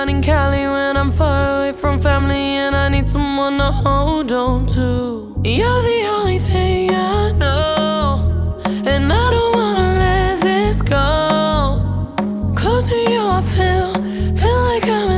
down in Cali when I'm far away from family and I need someone to hold on to. You're the only thing I know, and I don't wanna let this go. Close to you I feel like I'm